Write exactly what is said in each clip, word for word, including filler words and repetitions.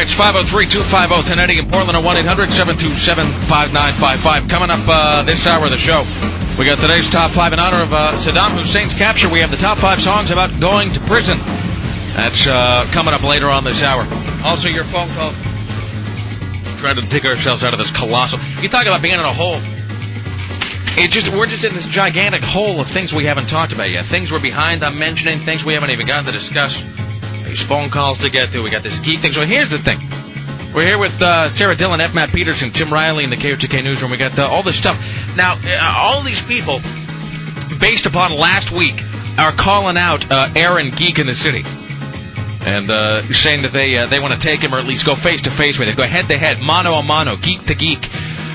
It's five oh three, two five oh, ten eighty in Portland, or one eight hundred, seven two seven, five nine five five. Coming up uh, this hour of the show, we got today's top five in honor of uh, Saddam Hussein's capture. We have the top five songs about going to prison. That's uh, coming up later on this hour. Also, your phone call. Trying to dig ourselves out of this colossal... You talk about being in a hole. It just We're just in this gigantic hole of things we haven't talked about yet. Things we're behind on mentioning, things we haven't even gotten to discuss. There's phone calls to get to. We got this geek thing. So here's the thing. We're here with uh, Sarah Dillon, F. Matt Peterson, Tim Riley in the K O T K newsroom. We got uh, all this stuff. Now, uh, all these people, based upon last week, are calling out uh, Aaron Geek in the city. And uh, saying that they uh, they want to take him or at least go face-to-face with him. Go head-to-head, mano-a-mano, geek-to-geek.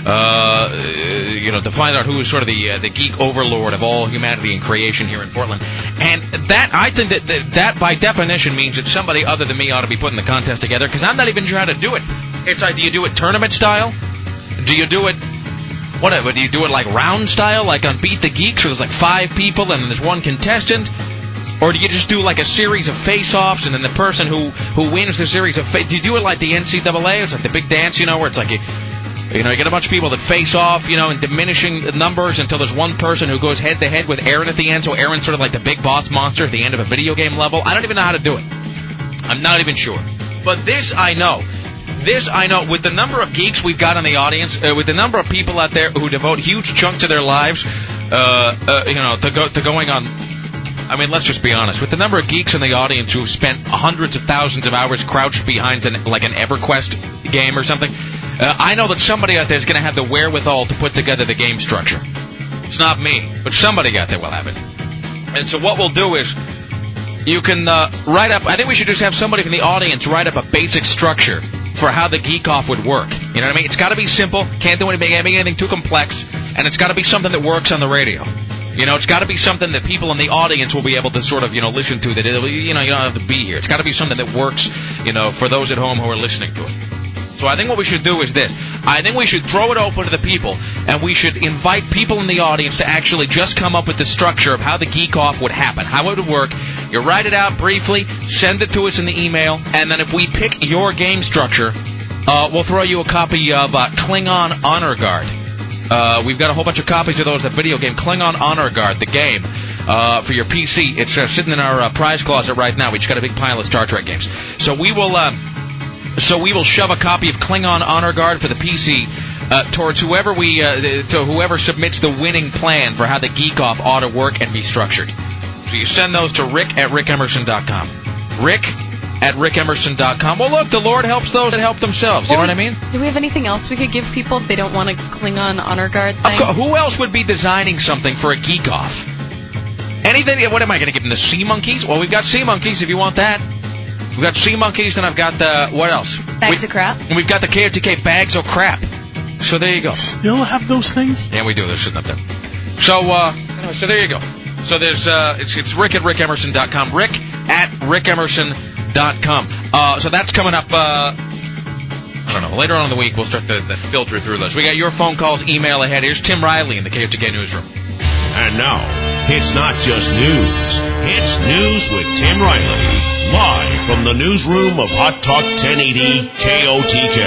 Uh, you know, to find out who is sort of the uh, the geek overlord of all humanity and creation here in Portland. And that, I think that, that that by definition means that somebody other than me ought to be putting the contest together, because I'm not even sure how to do it. It's like, do you do it tournament style? Do you do it, whatever, do you do it like round style, like on Beat the Geeks, where there's like five people and there's one contestant? Or do you just do like a series of face-offs, and then the person who, who wins the series of face... Do you do it like the N C double A? It's like the big dance, you know, where it's like... You, You know, you get a bunch of people that face off, you know, in diminishing numbers until there's one person who goes head-to-head with Aaron at the end, so Aaron's sort of like the big boss monster at the end of a video game level. I don't even know how to do it. I'm not even sure. But this I know. This I know. With the number of geeks we've got in the audience, uh, with the number of people out there who devote huge chunks of their lives, uh, uh, you know, to, go, to going on... I mean, let's just be honest. With the number of geeks in the audience who've spent hundreds of thousands of hours crouched behind an, like an EverQuest game or something... Uh, I know that somebody out there is going to have the wherewithal to put together the game structure. It's not me, but somebody out there will have it. And so what we'll do is, you can uh, write up, I think we should just have somebody from the audience write up a basic structure for how the Geek Off would work. You know what I mean? It's got to be simple, can't do anything, anything too complex, and it's got to be something that works on the radio. You know, it's got to be something that people in the audience will be able to sort of, you know, listen to, that, it, you know, you don't have to be here. It's got to be something that works, you know, for those at home who are listening to it. So I think what we should do is this. I think we should throw it open to the people, and we should invite people in the audience to actually just come up with the structure of how the Geek Off would happen, how it would work. You write it out briefly, send it to us in the email, and then if we pick your game structure, uh, we'll throw you a copy of uh, Klingon Honor Guard. Uh, we've got a whole bunch of copies of those, the video game, Klingon Honor Guard, the game, uh, for your P C. It's uh, sitting in our uh, prize closet right now. We just got a big pile of Star Trek games. So we will... Uh, So we will shove a copy of Klingon Honor Guard for the P C uh, towards whoever we uh, to whoever submits the winning plan for how the Geek Off ought to work and be structured. So you send those to Rick at Rick Emerson dot com. Rick at Rick Emerson dot com. Well, look, the Lord helps those that help themselves. You well, know what I mean? Do we have anything else we could give people if they don't want a Klingon Honor Guard thing? Of course, who else would be designing something for a Geek Off? Anything? What am I going to give them? The Sea Monkeys? Well, we've got Sea Monkeys if you want that. We've got Sea Monkeys, and I've got the, what else? Bags we, of crap. And we've got the K O T K Bags of Crap. So there you go. Still have those things? Yeah, we do. They're sitting up there. So, uh, so there you go. So there's, uh, it's, it's Rick at Rick Emerson dot com. Rick at Rick Emerson dot com. Uh, so that's coming up, uh, I don't know, later on in the week we'll start to, to filter through those. We got your phone calls, email ahead. Here's Tim Riley in the K O T K newsroom. And now, it's not just news. It's News with Tim Riley. Live from the newsroom of Hot Talk ten eighty K O T K.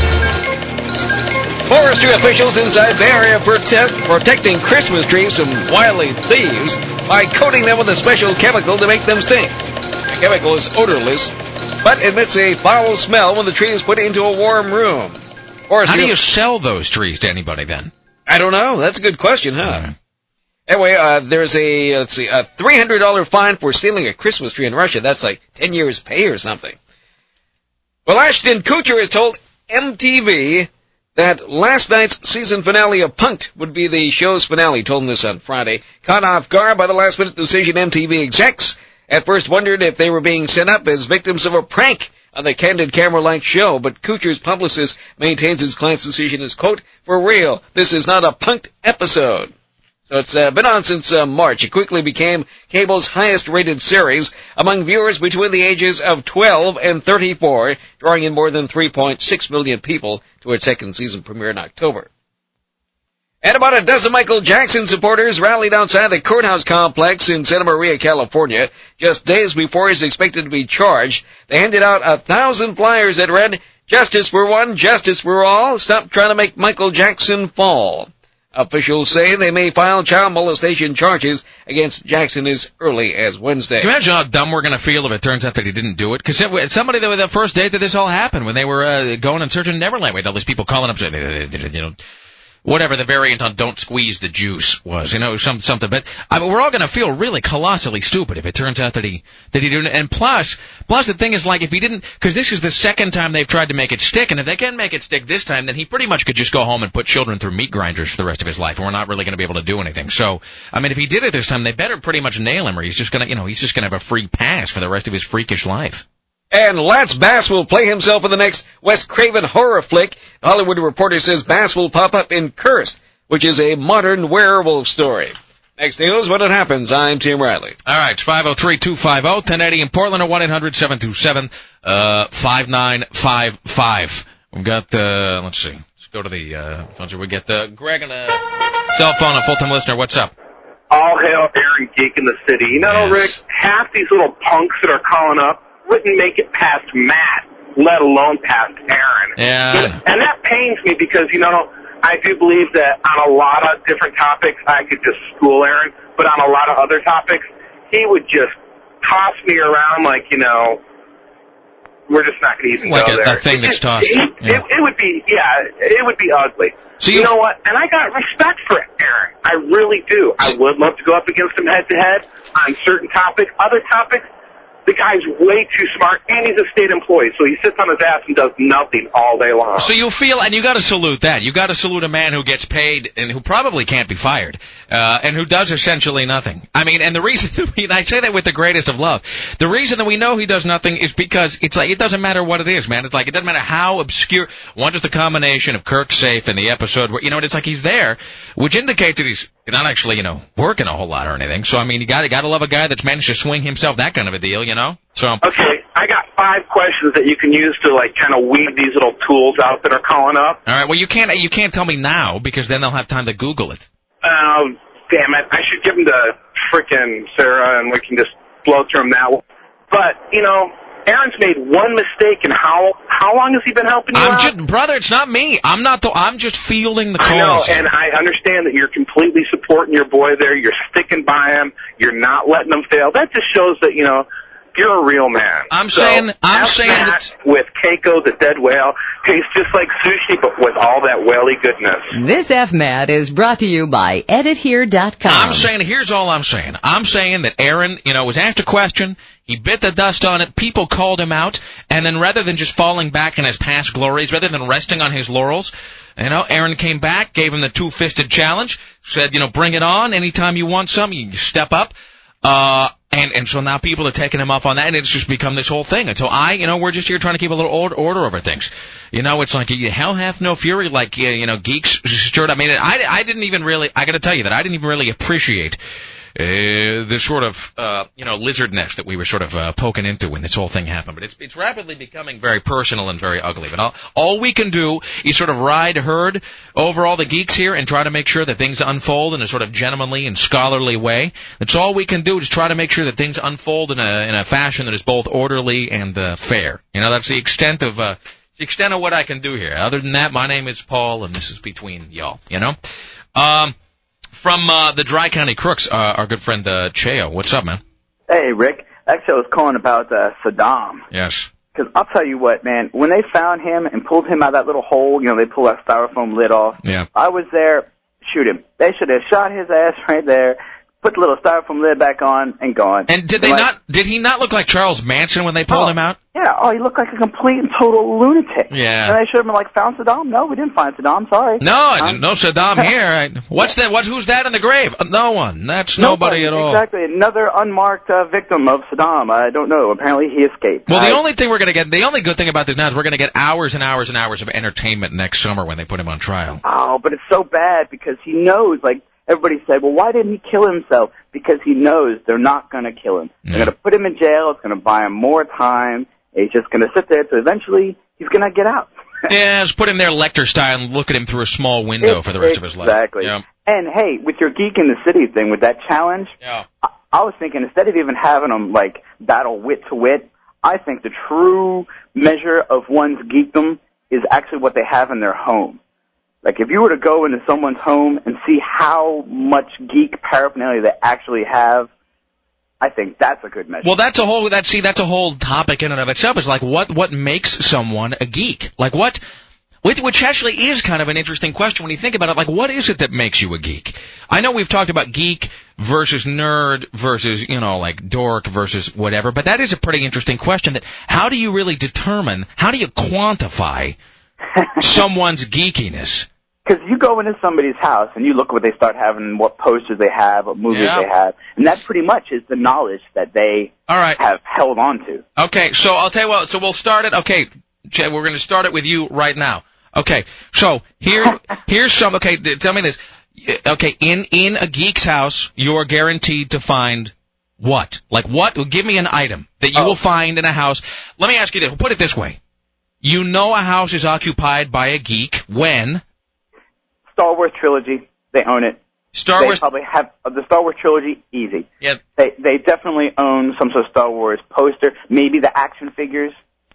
Forestry officials inside the area protect, protecting Christmas trees from wily thieves by coating them with a special chemical to make them stink. The chemical is odorless, but emits a foul smell when the tree is put into a warm room. Forestry How do you sell those trees to anybody then? I don't know. That's a good question, huh? Mm. Anyway, uh, there's a, let's see, a three hundred dollars fine for stealing a Christmas tree in Russia. That's like ten years pay or something. Well, Ashton Kutcher has told M T V that last night's season finale of Punk'd would be the show's finale. Told him this on Friday. Caught off guard by the last-minute decision, M T V execs at first wondered if they were being set up as victims of a prank on the candid camera-like show, but Kutcher's publicist maintains his client's decision is, quote, for real. This is not a Punk'd episode. So it's uh, been on since uh, March. It quickly became cable's highest-rated series among viewers between the ages of twelve and thirty-four, drawing in more than three point six million people to its second season premiere in October. And about a dozen Michael Jackson supporters rallied outside the courthouse complex in Santa Maria, California, just days before he's expected to be charged. They handed out a thousand flyers that read, "Justice for one, justice for all. Stop trying to make Michael Jackson fall." Officials say they may file child molestation charges against Jackson as early as Wednesday. Can you imagine how dumb we're going to feel if it turns out that he didn't do it? Because somebody, that the first day that this all happened, when they were uh, going in search of Neverland, we had all these people calling up saying, you know, whatever the variant on "don't squeeze the juice" was, you know, some, something. But I mean, we're all going to feel really colossally stupid if it turns out that he that he didn't. And plus, plus the thing is, like, if he didn't, because this is the second time they've tried to make it stick, and if they can make it stick this time, then he pretty much could just go home and put children through meat grinders for the rest of his life, and we're not really going to be able to do anything. So, I mean, if he did it this time, they better pretty much nail him, or he's just going to, you know, he's just going to have a free pass for the rest of his freakish life. And Lance Bass will play himself in the next Wes Craven horror flick. The Hollywood Reporter says Bass will pop up in Cursed, which is a modern werewolf story. Next news, when it happens, I'm Tim Riley. All right, it's five oh three, two five oh, ten eighty in Portland, or one eight hundred, seven two seven, five nine five five. We've got, uh, let's see, let's go to the, uh, phones here. We get uh, Greg on a cell phone, a full-time listener. What's up? All hail Aaron Geek in the city. You know, Yes. Rick, half these little punks that are calling up wouldn't make it past Matt, let alone past Aaron. Yeah. And that pains me because, you know, I do believe that on a lot of different topics I could just school Aaron, but on a lot of other topics he would just toss me around like, you know, we're just not going to even Like go a, there. a thing It that's just- tossed. It, Yeah. it, it would be, yeah, it would be ugly. So you you- know what? And I got respect for Aaron. I really do. I would love to go up against him head to head on certain topics. Other topics, the guy's way too smart, and he's a state employee, so he sits on his ass and does nothing all day long. So you feel, and you got to salute that. You got to salute a man who gets paid and who probably can't be fired, uh, and who does essentially nothing. I mean, and the reason, and I say that with the greatest of love, the reason that we know he does nothing is because it's like, it doesn't matter what it is, man. It's like, it doesn't matter how obscure, one just the combination of Kirk Safe and the episode where, you know, it's like he's there, which indicates that he's not actually, you know, working a whole lot or anything. So, I mean, you got you got to love a guy that's managed to swing himself that kind of a deal, you know? So. Okay, I got five questions that you can use to, like, kind of weed these little tools out that are calling up. All right, well, you can't, you can't tell me now because then they'll have time to Google it. Oh, damn it. I should give them to frickin' Sarah, and we can just blow through them that way. But, you know, Aaron's made one mistake, and how how long has he been helping you I'm out? just, brother, it's not me. I'm not the, I'm just fielding the calls. I know, here. and I understand that you're completely supporting your boy there. You're sticking by him. You're not letting him fail. That just shows that, you know, you're a real man. I'm So, saying- I'm have saying that that- with Keiko the dead whale tastes just like sushi, but with all that whaley goodness. This F M A T is brought to you by edit here dot com. I'm saying, here's all I'm saying. I'm saying that Aaron, you know, was asked a question, he bit the dust on it, people called him out, and then rather than just falling back in his past glories, rather than resting on his laurels, you know, Aaron came back, gave him the two-fisted challenge, said, you know, bring it on, anytime you want some, you step up. Uh, and, and so now people are taking him up on that, and it's just become this whole thing. And so I, you know, we're just here trying to keep a little order, order over things. You know, it's like, hell hath no fury, like, you know, geeks stirred. I mean, I, I didn't even really, I gotta tell you that I didn't even really appreciate Uh, the sort of, uh, you know, lizard nest that we were sort of uh, poking into when this whole thing happened. But it's it's rapidly becoming very personal and very ugly. But all, all we can do is sort of ride herd over all the geeks here and try to make sure that things unfold in a sort of gentlemanly and scholarly way. That's all we can do, is try to make sure that things unfold in a in a fashion that is both orderly and uh, fair. You know, that's the extent of uh, the extent of what I can do here. Other than that, my name is Paul, and this is between y'all. You know. Um. From uh, the Dry County Crooks, uh, our good friend uh, Cheo. What's up, man? Hey, Rick. Actually, I was calling about uh, Saddam. Yes. Because I'll tell you what, man, when they found him and pulled him out of that little hole, you know, they pulled that styrofoam lid off. Yeah. I was there. Shoot him. They should have shot his ass right there, put the little styrofoam lid back on, and gone. And did they like, not? Did he not look like Charles Manson when they pulled oh, him out? Yeah. Oh, he looked like a complete and total lunatic. Yeah. And they should have been like, found Saddam? No, we didn't find Saddam. Sorry. No, I Huh? didn't know Saddam here. I, what's that? What? Who's that in the grave? Uh, no one. That's nobody, at all. Exactly. Another unmarked uh, victim of Saddam. I don't know. Apparently he escaped. Well, the I, only thing we're gonna get, the only good thing about this now is we're gonna get hours and hours and hours of entertainment next summer when they put him on trial. Oh, but it's so bad because he knows, like, everybody said, well, why didn't he kill himself? Because he knows they're not going to kill him. Yeah. They're going to put him in jail. It's going to buy him more time. He's just going to sit there. So eventually, he's going to get out. Yeah, just put him there Lecter style and look at him through a small window It- for the rest of his life. Exactly. Yeah. And hey, with your Geek in the City thing, with that challenge, Yeah. I, I was thinking instead of even having them like battle wit to wit, I think the true measure of one's geekdom is actually what they have in their home. Like if you were to go into someone's home and see how much geek paraphernalia they actually have, I think that's a good measure. Well, that's a whole that see that's a whole topic in and of itself. Is like what what makes someone a geek? Like what, which, which actually is kind of an interesting question when you think about it. Like what is it that makes you a geek? I know we've talked about geek versus nerd versus you know like dork versus whatever, but that is a pretty interesting question. That how do you really determine? How do you quantify someone's geekiness? Because you go into somebody's house and you look what they start having, what posters they have, what movies Yeah. they have, and that pretty much is the knowledge that they All right. have held on to. Okay, so I'll tell you what. So we'll start it. Okay, Jay, we're going to start it with you right now. Okay, so here, here's some. Okay, d- tell me this. Okay, in in a geek's house, you're guaranteed to find what? Like what? Give me an item that you Oh. will find in a house. Let me ask you this. Put it this way: you know a house is occupied by a geek when Star Wars trilogy, they own it. Star they Wars. probably have uh, the Star Wars trilogy, easy. Yeah. They they definitely own some sort of Star Wars poster, maybe the action figures.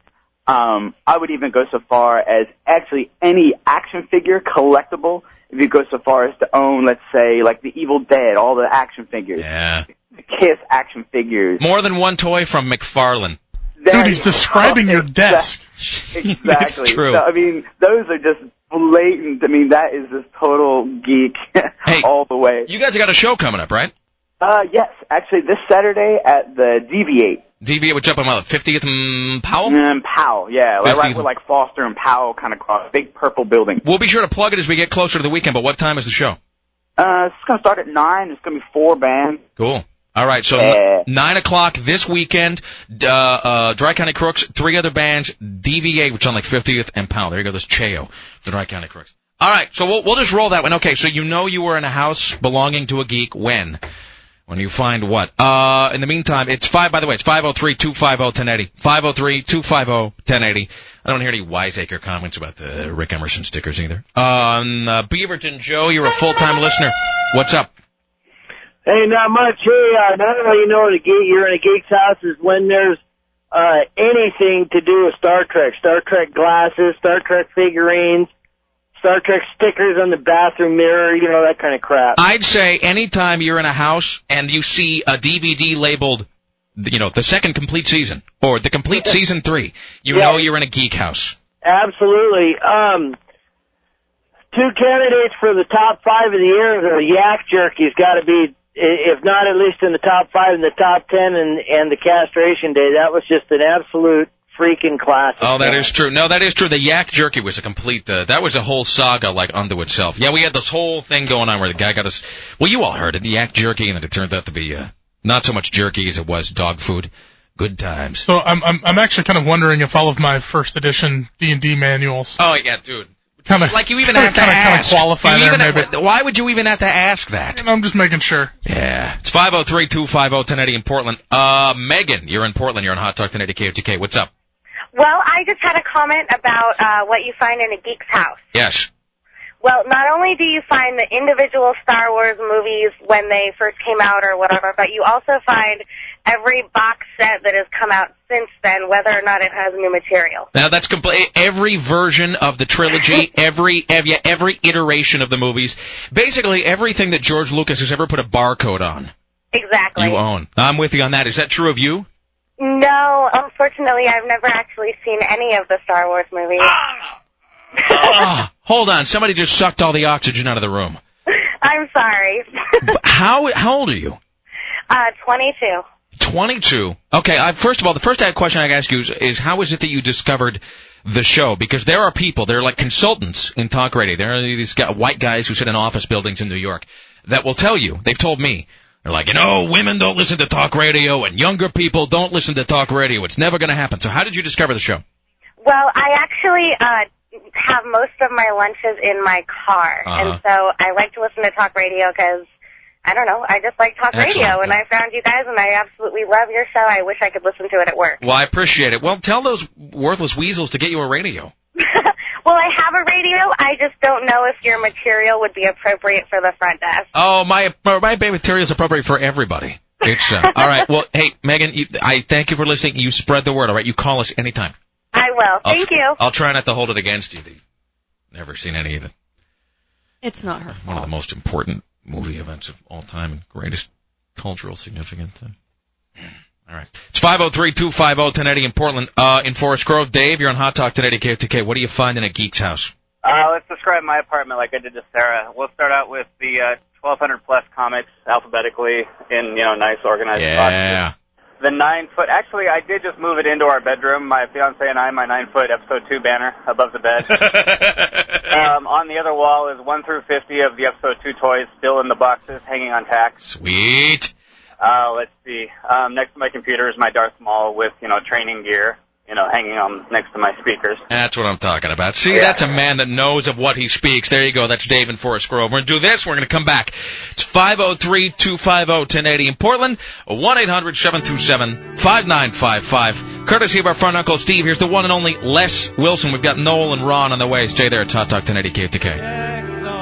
Um, I would even go so far as actually any action figure collectible. If you go so far as to own, let's say, like the Evil Dead, all the action figures, Yeah. the Kiss action figures. More than one toy from McFarlane. There Dude, he's you describing go. your desk. Exactly. It's true. So, I mean, those are just blatant. I mean, that is just total geek Hey, all the way. You guys got a show coming up, right? Uh, yes, actually, this Saturday at the Deviate. Deviate would jump on what, fiftieth and Powell? And Powell, yeah, like, right fiftieth. where like Foster and Powell kind of cross, big purple building. We'll be sure to plug it as we get closer to the weekend, but what time is the show? Uh, it's gonna start at nine. It's gonna be four bands. Cool. All right, so Yeah. n- nine o'clock this weekend, uh, uh, Dry County Crooks, three other bands, D V A, which is on like fiftieth and Powell. There you go, this Cheo, the Dry County Crooks. All right, so we'll, we'll just roll that one. Okay, so you know you were in a house belonging to a geek when? When you find what? Uh, in the meantime, it's five, by the way, it's five oh three, two five oh, one oh eight oh. five oh three, two five oh, one oh eight oh. I don't hear any wiseacre comments about the Rick Emerson stickers either. Um, uh, Beaverton Joe, you're a full-time listener. What's up? Hey, not much. Hey, uh, another way you know in a geek, you're in a geek's house is when there's uh, anything to do with Star Trek. Star Trek glasses, Star Trek figurines, Star Trek stickers on the bathroom mirror, you know, that kind of crap. I'd say anytime you're in a house and you see a D V D labeled, you know, the second complete season or the complete season three, you Yeah. know you're in a geek house. Absolutely. Um, two candidates for the top five of the year, the Yak Jerky's got to be, if not at least in the top five, in the top ten, and, and the Castration Day. That was just an absolute freaking classic. Oh, that is true. No, that is true. The Yak Jerky was a complete, uh, that was a whole saga like unto itself. Yeah, we had this whole thing going on where the guy got us, well, you all heard it, the Yak Jerky, and then it turned out to be, uh, not so much jerky as it was dog food. Good times. So I'm I'm I'm actually kind of wondering if all of my first edition D and D manuals Oh, yeah, dude. kind of Like you even have to kind of ask. qualify You there even- maybe. Why would you even have to ask that? And I'm just making sure. Yeah. It's five oh three, two five oh, one oh eight oh in Portland. Uh, Megan, you're in Portland. You're on Hot Talk ten eighty K O T K. What's up? Well, I just had a comment about uh, what you find in a geek's house. Yes. Well, not only do you find the individual Star Wars movies when they first came out or whatever, but you also find every box set that has come out since then, whether or not it has new material. Now that's complete. Every version of the trilogy, every every every iteration of the movies, basically everything that George Lucas has ever put a barcode on, Exactly. you own. I'm with you on that. Is that true of you? No, unfortunately, I've never actually seen any of the Star Wars movies. Oh, hold on. Somebody just sucked all the oxygen out of the room. I'm sorry. But how how old are you? uh, twenty-two. twenty-two. Okay, I, first of all, the first question I ask you is, is how is it that you discovered the show? Because there are people, they're like consultants in talk radio. There are these guy, white guys who sit in office buildings in New York that will tell you, they've told me, they're like, you know, women don't listen to talk radio and younger people don't listen to talk radio. It's never going to happen. So how did you discover the show? Well, I actually uh, have most of my lunches in my car, Uh-huh. and so I like to listen to talk radio because, I don't know, I just like talk Excellent. radio, and I found you guys, and I absolutely love your show. I wish I could listen to it at work. Well, I appreciate it. Well, tell those worthless weasels to get you a radio. Well, I have a radio. I just don't know if your material would be appropriate for the front desk. Oh, my my material is appropriate for everybody. It's uh, all right. Well, hey, Megan, you, I thank you for listening. You spread the word. All right, you call us anytime. I will. Thank I'll, you. I'll try not to hold it against you. Never seen any of it. It's not her fault. One of the most important movie events of all time and greatest cultural significance. All right. It's five oh three, two five oh, ten eighty in Portland. Uh, in Forest Grove. Dave, you're on Hot Talk ten eighty K O T K. What do you find in a geek's house? Uh, let's describe my apartment like I did to Sarah. We'll start out with the uh, twelve hundred plus comics alphabetically in, you know, nice organized yeah. boxes. The nine foot, actually I did just move it into our bedroom. My fiance and I, my nine foot episode two banner above the bed. um, on the other wall is one through fifty of the episode two toys still in the boxes hanging on tack. Sweet. Uh, let's see. Um, next to my computer is my Darth Maul with, you know, training gear, you know, hanging on next to my speakers. That's what I'm talking about. See, yeah. That's a man that knows of what he speaks. There you go. That's Dave in Forest Grove. We're going to do this. We're going to come back. It's five oh three, two five oh, ten eighty in Portland, one eight hundred, seven two seven, five nine five five. Courtesy of our friend Uncle Steve. Here's the one and only Les Wilson. We've got Noel and Ron on the way. Stay there. It's Hot Talk ten eighty K O T K.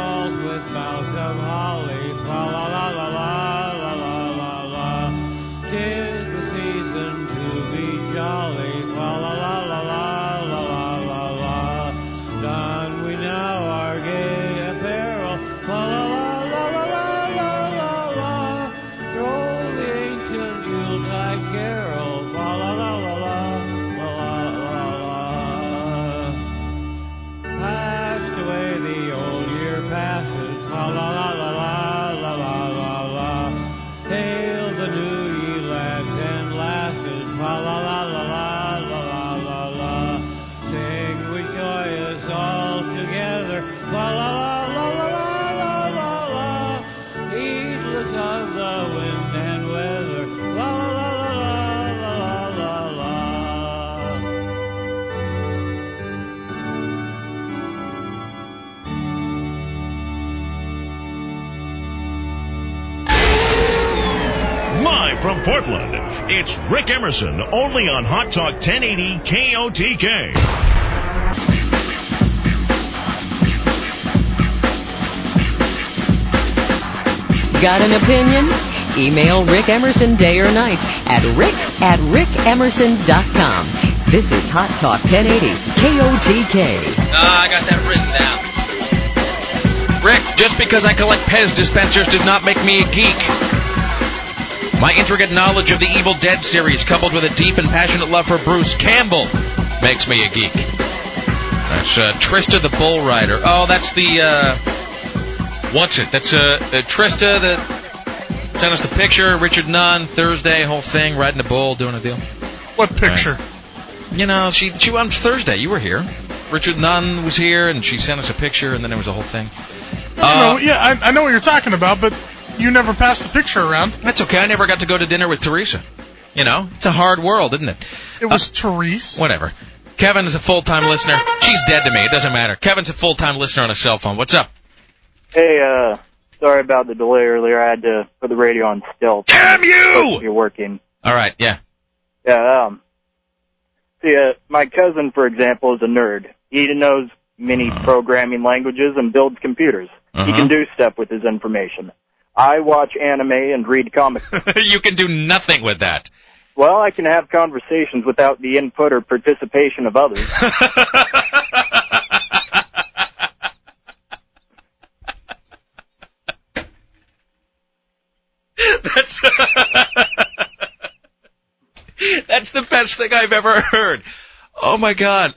From Portland, it's Rick Emerson, only on Hot Talk ten eighty K O T K. Got an opinion? Email Rick Emerson day or night at rick at rick emerson dot com. This is Hot Talk ten eighty K O T K. Ah, I got that written down. Rick, just because I collect Pez dispensers does not make me a geek. My intricate knowledge of the Evil Dead series, coupled with a deep and passionate love for Bruce Campbell, makes me a geek. That's uh, Trista the Bull Rider. Oh, that's the, uh, what's it? That's uh, uh, Trista that sent us the picture. Richard Nunn, Thursday, whole thing, riding a bull, doing a deal. What picture? Right. You know, she she on Thursday. You were here. Richard Nunn was here, and she sent us a picture, and then there was a whole thing. Uh, no, yeah, I, I know what you're talking about, but you never passed the picture around. That's okay. I never got to go to dinner with Teresa. You know, it's a hard world, isn't it? It was uh, Therese. Whatever. Kevin is a full-time listener. She's dead to me. It doesn't matter. Kevin's a full-time listener on a cell phone. What's up? Hey, uh, sorry about the delay earlier. I had to put the radio on stealth. Damn you! You're working. All right, yeah. Yeah, um, see, uh, my cousin, for example, is a nerd. He knows many uh-huh. programming languages and builds computers. Uh-huh. He can do stuff with his information. I watch anime and read comics. You can do nothing with that. Well, I can have conversations without the input or participation of others. That's That's the best thing I've ever heard. Oh my God.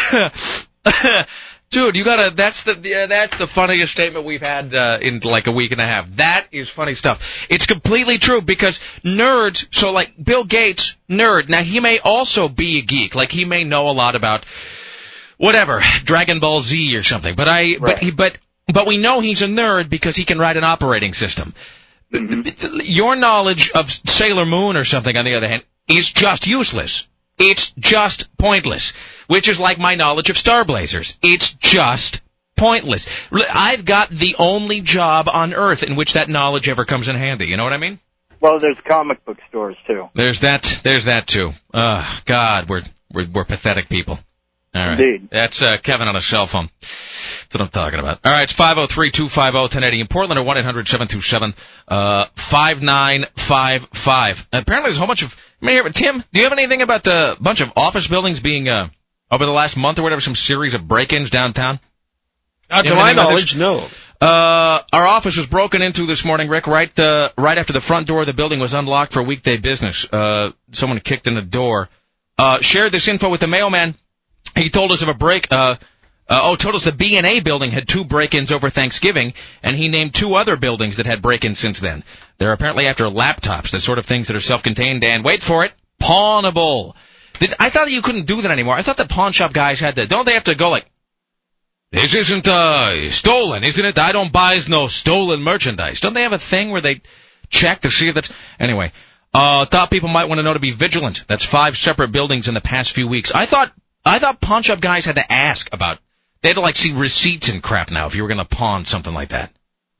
Dude, you gotta, that's the, yeah, that's the funniest statement we've had, uh, in like a week and a half. That is funny stuff. It's completely true because nerds, so like Bill Gates, nerd. Now he may also be a geek. Like he may know a lot about whatever, Dragon Ball Z or something. But I, right. but he, but, but we know he's a nerd because he can write an operating system. Mm-hmm. Your knowledge of Sailor Moon or something, on the other hand, is just useless. It's just pointless, which is like my knowledge of Star Blazers. It's just pointless. I've got the only job on Earth in which that knowledge ever comes in handy. You know what I mean? Well, there's comic book stores, too. There's that, there's that, too. Uh, God, we're, we're, we're pathetic people. All right. Indeed. That's uh, Kevin on a cell phone. That's what I'm talking about. All right, it's five oh three, two five oh, ten eighty in Portland or one eight hundred, seven two seven, five nine five five. Apparently there's a whole bunch of... I mean, Tim, do you have anything about the bunch of office buildings being, uh, over the last month or whatever, some series of break-ins downtown? Not to my knowledge, no. Uh, our office was broken into this morning, Rick, right, uh, right after the front door of the building was unlocked for weekday business. Uh, someone kicked in the door. Uh, shared this info with the mailman. He told us of a break, uh, uh, oh, told us the B and A building had two break-ins over Thanksgiving, and he named two other buildings that had break-ins since then. They're apparently after laptops, the sort of things that are self-contained and, wait for it, pawnable. Did, I thought you couldn't do that anymore. I thought the pawn shop guys had to, don't they have to go like, this isn't, uh, stolen, isn't it? I don't buy no stolen merchandise. Don't they have a thing where they check to see if that's, anyway, uh, thought people might want to know to be vigilant. That's five separate buildings in the past few weeks. I thought, I thought pawn shop guys had to ask about, they had to like see receipts and crap now if you were going to pawn something like that.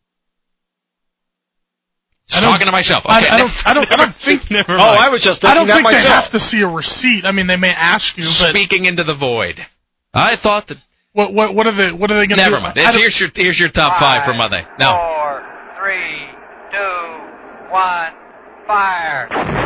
Just talking to myself. Okay, I, I don't, I don't, I don't think, never Oh, mind. I was just I thinking don't that think myself. they have to see a receipt. I mean, they may ask you, but Speaking into the void. I thought that, what, what, what are they, what are they going to do? never mind. It's, here's your, here's your top five for Monday. No. Four, three, two, one, fire.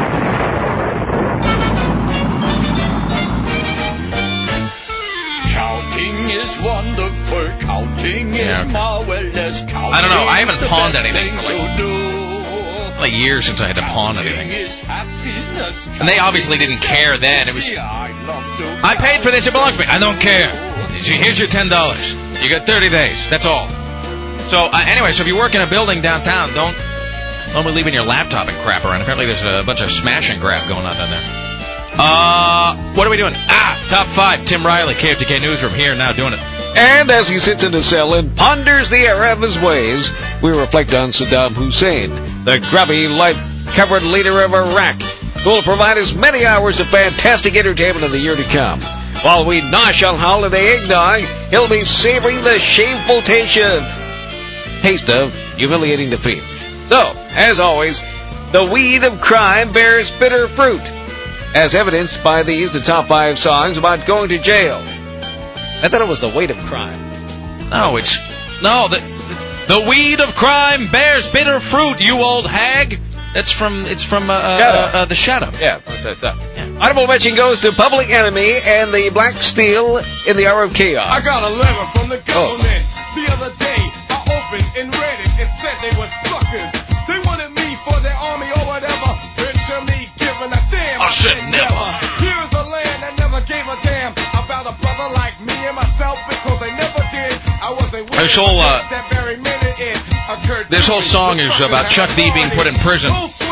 Counting is wonderful. Counting Yeah, is okay. marvelous. Counting I don't know. I haven't is the pawned best anything thing for like, to do. like years since I had to pawn anything. Is happiness. And they obviously didn't care then. It was, I paid for this, it belongs to me. I don't care. Here's your ten dollars. You got thirty days. That's all. So, uh, anyway, so if you work in a building downtown, don't, don't be leaving your laptop and crap around. Apparently there's a bunch of smash and grab going on down there. Uh, what are we doing? Ah, top five. Tim Riley, K F T K Newsroom, here now doing it. And as he sits in his cell and ponders the era of his ways, we reflect on Saddam Hussein, the grubby, light-covered leader of Iraq, who will provide us many hours of fantastic entertainment in the year to come. While we nosh on holiday eggnog, he'll be savoring the shameful taste of, taste of humiliating defeat. So, as always, the weed of crime bears bitter fruit, as evidenced by these, the top five songs about going to jail. I thought it was the weight of crime. No, it's, no, the, the weed of crime bears bitter fruit, you old hag. That's from, it's from, uh, uh, uh, The Shadow. Yeah, that's what I thought. Honorable mention goes to Public Enemy and the Black Steel in the Hour of Chaos. I got a letter from the government the other day. I opened and read it. It said they were suckers. They wanted me for their army or whatever. Picture me giving a damn. I said never. Here's a land that never gave a damn about a brother like me and myself because they never did. I wasn't with This whole, uh, that very minute it occurred. This whole song is about Chuck D being put in prison.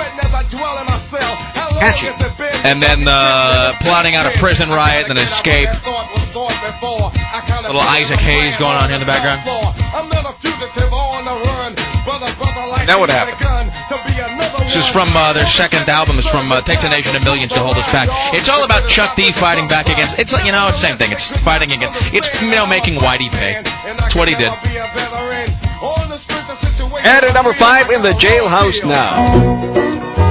Catchy. And then, uh, plotting out a prison riot and an escape. Little Isaac Hayes going on here in the background. Now what happened? This is from, uh, their second album. It's from, uh, Takes a Nation of Millions to Hold Us Back. It's all about Chuck D fighting back against, it's like, you know, it's the same thing. It's fighting against, it's, you know, making Whitey pay. That's what he did. And at number five in the Jailhouse Now.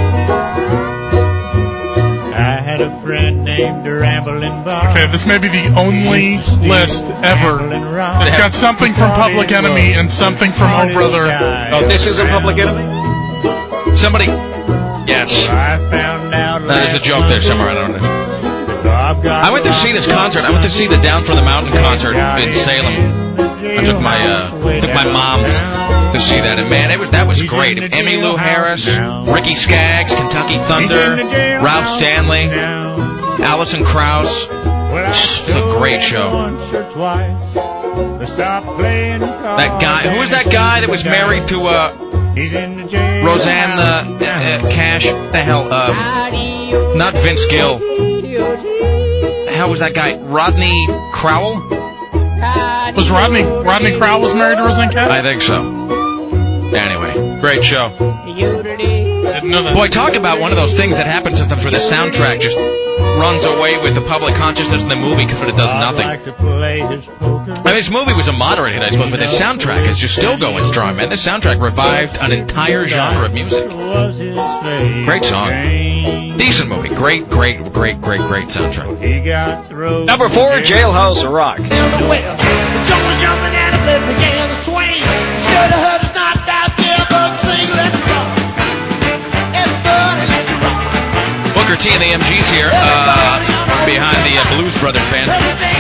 I had a friend named Ramblin' Bob. Okay, this may be the only list ever that's got something from Public Enemy and something from Oh Brother. Oh, this isn't Public Enemy? Somebody, yes. There's a joke there somewhere, I don't know. I went to see this concert. I went to see the Down from the Mountain concert in Salem. I took my uh, took my mom's to see that, and man, it was, that was great. Emmylou Harris, Ricky Skaggs, Kentucky Thunder, Ralph Stanley, Alison Krauss. It's a great show. That guy, who was that guy that was married to uh, Roseanne uh, uh, Cash? What the hell? Um, not Vince Gill. How was that guy? Rodney Crowell? Was Rodney Rodney Crowell was married to Roseanne Cash? I think so. Anyway, great show. Didn't know that. Boy, talk about one of those things that happens sometimes where the soundtrack just runs away with the public consciousness in the movie because it does nothing. I mean, this movie was a moderate hit, I suppose, but the soundtrack is just still going strong, man. This soundtrack revived an entire genre of music. Great song. Decent movie. Great, great, great, great, great soundtrack. He got thrown. Number four, Jailhouse Rock. The John was jumping and the blood began to swing. Should have heard us knocked out, jailbird sing, let's rock. Everybody, let's rock. Booker T and the M Gs here, uh, behind the uh, Blues Brothers band.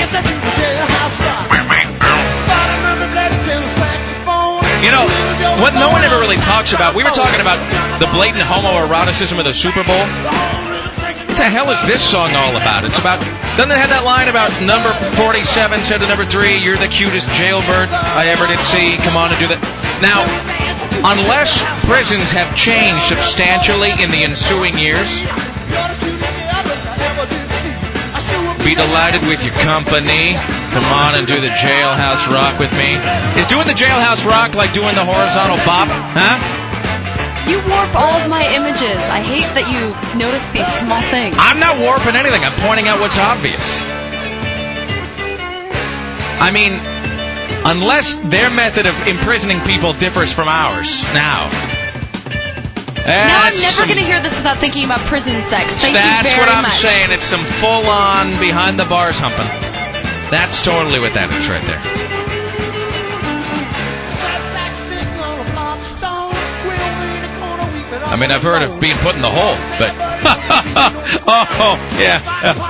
You know, what no one ever really talks about, we were talking about the blatant homoeroticism of the Super Bowl. What the hell is this song all about? It's about, doesn't it have that line about number forty-seven said to number three, you're the cutest jailbird I ever did see, come on and do that. Now, unless prisons have changed substantially in the ensuing years, be delighted with your company. Come on and do the Jailhouse Rock with me. Is doing the Jailhouse Rock like doing the horizontal bop? Huh? You warp all of my images. I hate that you notice these small things. I'm not warping anything. I'm pointing out what's obvious. I mean, unless their method of imprisoning people differs from ours. Now. Now I'm never going to hear this without thinking about prison sex. Thank That's you very what I'm much. saying. It's some full-on behind the bars humping. That's totally what that is right there. I mean, I've heard of being put in the hole, but... oh, yeah.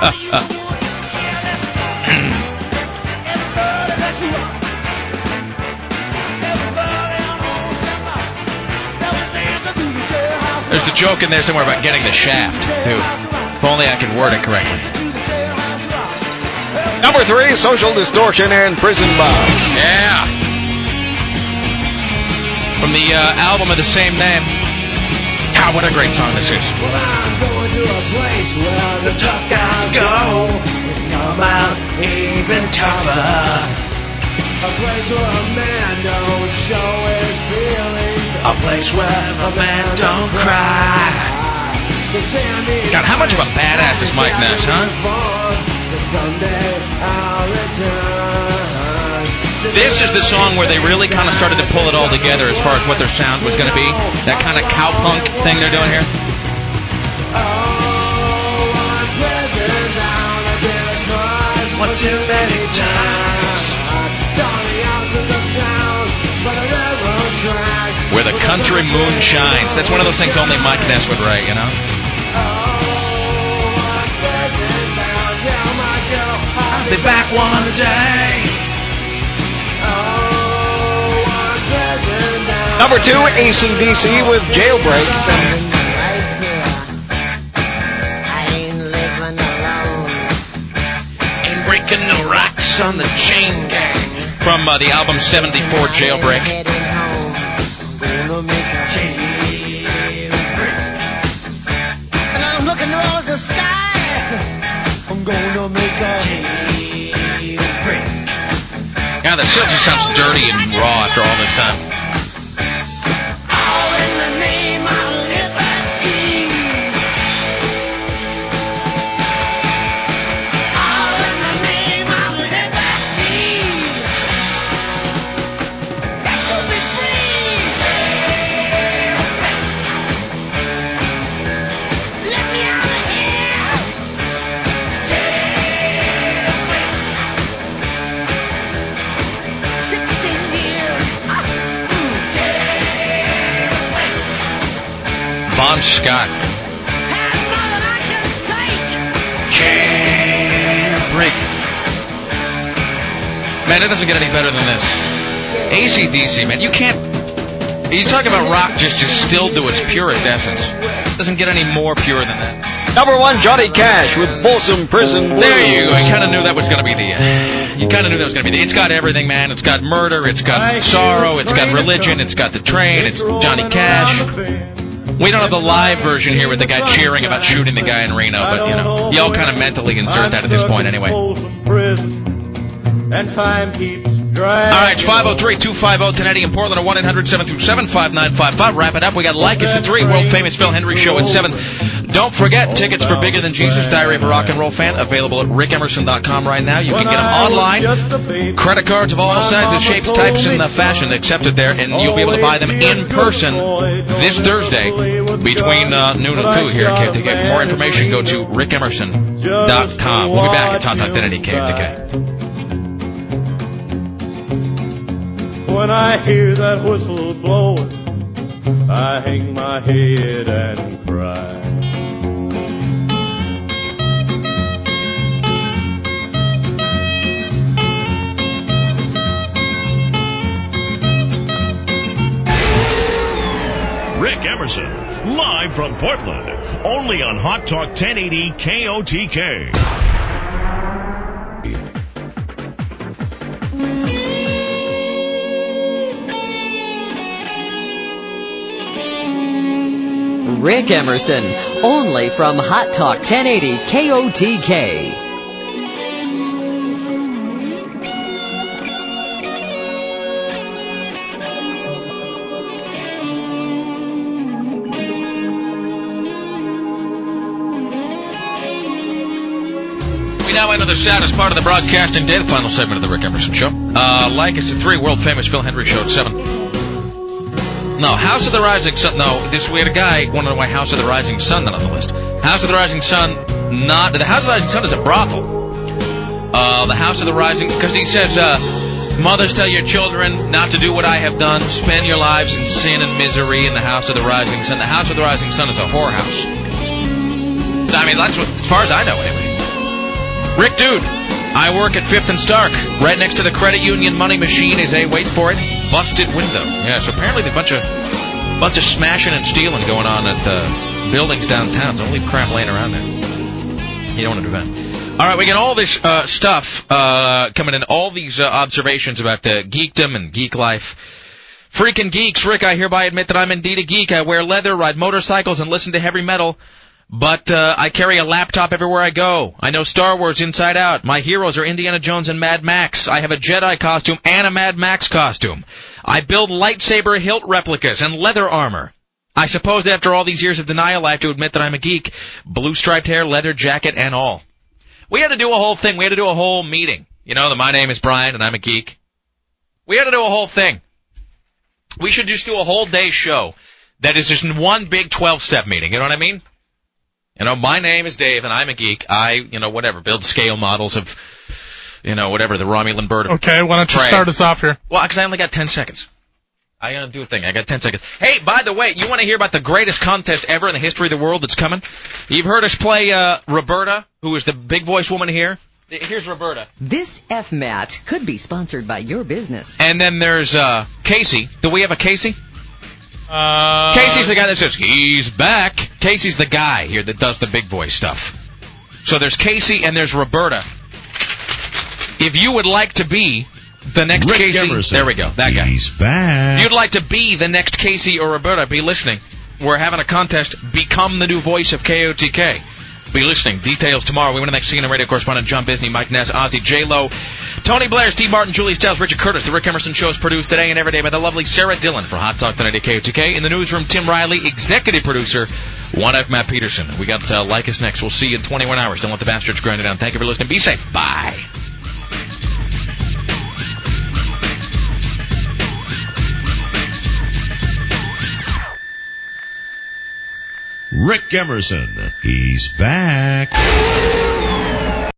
There's a joke in there somewhere about getting the shaft, too. If only I could word it correctly. Number three, Social Distortion and Prison Bomb. Yeah. From the uh, album of the same name. God, what a great song this is. Well, I'm going to a place where the tough guys go. They come out even tougher. A place where a man don't show his feelings. A place where a man don't cry. God, how much of a badass is Mike Nash, huh? This is the song where they really kind of started to pull it all together as far as what their sound was going to be. That kind of cowpunk thing they're doing here. One too many times. Where the country moon shines. That's one of those things only Mike Ness would write, you know? I'll be back one day. Number two, A C D C with Jailbreak. Ain't breaking no rocks on the chain gang. From uh, the album seventy-four, Jailbreak. And I'm looking towards the sky. I'm gonna make a jailbreak. Yeah, that still just sounds dirty and raw after all this time. All in the name of liberty. All in the name of liberty. Got to be free. Let me out of here. Sixteen years. Bon Scott. Jailbreak. Man, it doesn't get any better than this. A C D C, man, you can't... You talk about rock just distilled to its purest essence. It doesn't get any more pure than that. Number one, Johnny Cash with Folsom Prison Blues. There you go. I kind of knew that was going to be the... Uh, you kind of knew that was going to be the... It's got everything, man. It's got murder. It's got sorrow. It's got religion. It's got the train. It's Johnny Cash. We don't have the live version here with the guy cheering about shooting the guy in Reno, but, you know, y'all kind of mentally insert that at this point anyway. And time keeps All right, it's five oh three, two five oh, ten eighty in Portland, or one eight hundred, seven two seven, five nine five five. Wrap it up. We got Like Us at three, world-famous Phil Hendry Show at seven. Don't forget, tickets for Bigger Than Jesus, Diary of a Rock and Roll Fan, available at rick emerson dot com right now. You can get them online. Credit cards of all sizes, shapes, types, and uh, fashion accepted there, and you'll be able to buy them in person this Thursday between uh, noon and two here at K F T K. For more information, go to rick emerson dot com. We'll be back at Hot Talk ten eighty K F T K. When I hear that whistle blowing, I hang my head and cry. Rick Emerson, live from Portland, only on Hot Talk ten eighty K O T K. Rick Emerson, only from Hot Talk ten eighty K O T K. We now enter the saddest part of the broadcasting day, the final segment of the Rick Emerson Show. Uh, like Us at three, world-famous Phil Hendry Show at seven. No, House of the Rising Sun. No, this we had a guy wanted to know why House of the Rising Sun not on the list. House of the Rising Sun, not the House of the Rising Sun is a brothel. Uh, the House of the Rising, because he says, uh, mothers tell your children not to do what I have done. Spend your lives in sin and misery in the House of the Rising Sun. The House of the Rising Sun is a whorehouse. I mean, that's what, as far as I know, anyway. Rick, dude. I work at Fifth and Stark. Right next to the credit union money machine is a, wait for it, busted window. Yeah, so apparently there's a bunch of, bunch of smashing and stealing going on at the buildings downtown, so don't leave crap laying around there. You don't want to do that. All right, we got all this uh, stuff uh, coming in, all these uh, observations about uh, geekdom and geek life. Freaking geeks, Rick, I hereby admit that I'm indeed a geek. I wear leather, ride motorcycles, and listen to heavy metal. But uh, I carry a laptop everywhere I go. I know Star Wars inside out. My heroes are Indiana Jones and Mad Max. I have a Jedi costume and a Mad Max costume. I build lightsaber hilt replicas and leather armor. I suppose after all these years of denial, I have to admit that I'm a geek. Blue striped hair, leather jacket, and all. We had to do a whole thing. We had to do a whole meeting. You know, the My Name is Brian and I'm a geek. We had to do a whole thing. We should just do a whole day show that is just one big twelve-step meeting. You know what I mean? You know, my name is Dave, and I'm a geek. I, you know, whatever, build scale models of, you know, whatever, the Romulan bird of Okay, why don't you prey. start us off here? Well, because I only got ten seconds. I gotta do a thing. I got ten seconds. Hey, by the way, you want to hear about the greatest contest ever in the history of the world that's coming? You've heard us play uh, Roberta, who is the big voice woman here. Here's Roberta. This F M A T could be sponsored by your business. And then there's uh, Casey. Do we have a Casey? Uh, Casey's the guy that says, he's back. Casey's the guy here that does the big voice stuff. So there's Casey and there's Roberta. If you would like to be the next Rick Casey... Emerson. There we go, that guy. He's back. If you'd like to be the next Casey or Roberta, be listening. We're having a contest. Become the new voice of K O T K. Be listening. Details tomorrow. We win the next C N N radio correspondent John Bisney, Mike Ness, Ozzy, J-Lo, Tony Blair, Steve Martin, Julie Stiles, Richard Curtis. The Rick Emerson Show is produced today and every day by the lovely Sarah Dillon for Hot Talk ten eighty K O T K. In the newsroom, Tim Riley, executive producer, one F Matt Peterson. We got uh, Like Us next. We'll see you in twenty-one hours. Don't let the bastards grind it down. Thank you for listening. Be safe. Bye. Rick Emerson. He's back.